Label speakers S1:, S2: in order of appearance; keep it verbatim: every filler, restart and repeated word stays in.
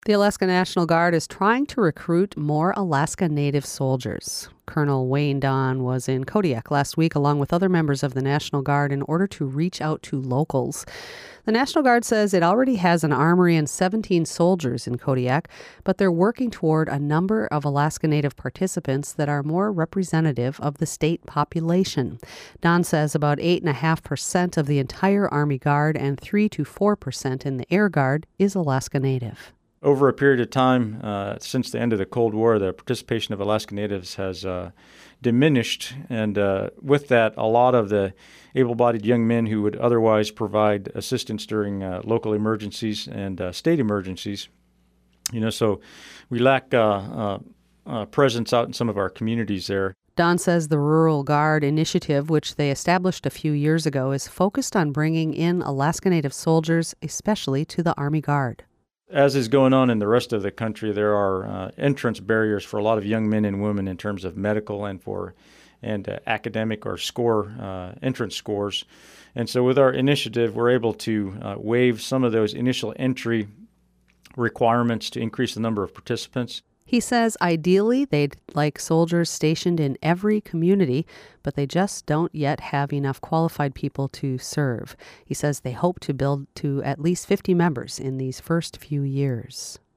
S1: The Alaska National Guard is trying to recruit more Alaska Native soldiers. Colonel Wayne Don was in Kodiak last week along with other members of the National Guard in order to reach out to locals. The National Guard says it already has an armory and seventeen soldiers in Kodiak, but they're working toward a number of Alaska Native participants that are more representative of the state population. Don says about eight point five percent of the entire Army Guard and three to four percent in the Air Guard is Alaska Native.
S2: Over a period of time, uh, since the end of the Cold War, the participation of Alaska Natives has uh, diminished, and uh, with that, a lot of the able-bodied young men who would otherwise provide assistance during uh, local emergencies and uh, state emergencies, you know, so we lack uh, uh, uh, presence out in some of our communities there.
S1: Don says the Rural Guard initiative, which they established a few years ago, is focused on bringing in Alaska Native soldiers, especially to the Army Guard.
S2: As is going on in the rest of the country, there are uh, entrance barriers for a lot of young men and women in terms of medical and for and uh, academic or score uh, entrance scores. And so with our initiative, we're able to uh, waive some of those initial entry requirements to increase the number of participants.
S1: He says ideally they'd like soldiers stationed in every community, but they just don't yet have enough qualified people to serve. He says they hope to build to at least fifty members in these first few years.